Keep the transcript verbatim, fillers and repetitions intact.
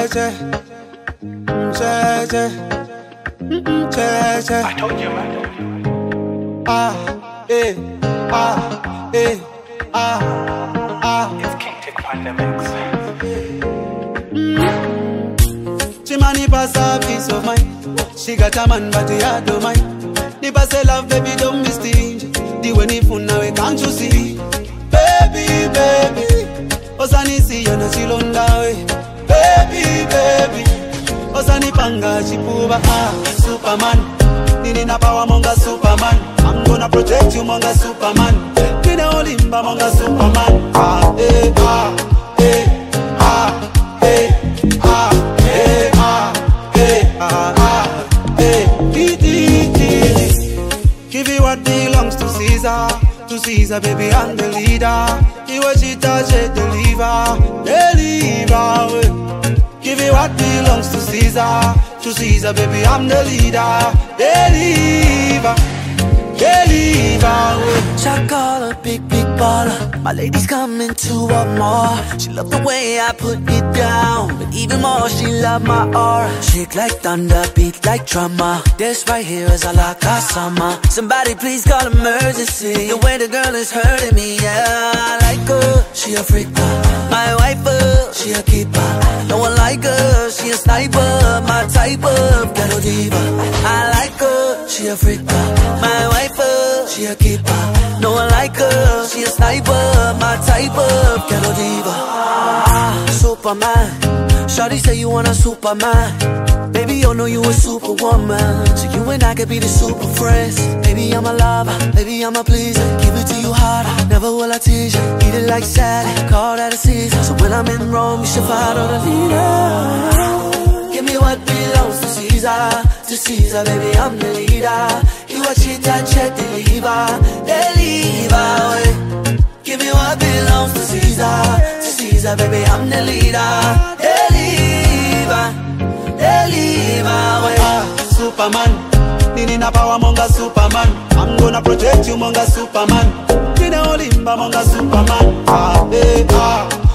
che, che, che, che, che. I told you, man. Ah, eh, ah, eh, ah, ah. It's King Tick Pandemics. Chimani pass a peace of mind. She got a man, but he had no mind. Nipa say love, baby, don't be stingy. The way ni fun now, can't you see? Baby, baby, Osani si yana chilonda we. Baby, baby, Osani panga chipuba ah Superman. Nini na power monga Superman. I'm gonna protect you monga Superman. Nina olimba monga Superman. Ah eh ah eh ah eh ah eh ah eh ah ah eh. Give you what belongs to Caesar. To Caesar, baby, I'm the leader. You what she touch it, deliver, deliver. Give you what belongs to Caesar. To Caesar, baby, I'm the leader. Deliver, deliver. Shot caller, big, big baller. My lady's coming to want more. She love the way I put it down, but even more, she love my aura. Shake like thunder, beat like drummer. This right here is all I got summer. Somebody please call emergency. The way the girl is hurting me, yeah. I like her, she a freaker. My wife, uh, she a keeper. No one like her, she a sniper. My type of ghetto diva. I like her, she a freaker. My wife, uh, she a keeper. No one like her, she a sniper. My type of ghetto diva. Ah, Superman. Shawty say you want a Superman. Baby, you know you a superwoman. So you and I could be the super friends. Baby, I'm a lover, baby, I'm a pleaser. Give it to you harder, never will I tease you. Eat it like salad, call that a season. So when I'm in Rome, you should follow the leader. Give me what belongs to Caesar. To Caesar, baby, I'm the leader. You watch it, touch it, deliver, deliver. Give me what belongs to Caesar. To Caesar, baby, I'm the leader. Deliver, deliver. Ah, Superman. Nini na power monga Superman. I'm gonna protect you monga Superman. Nina olimba monga Superman. Ah, eh, ah.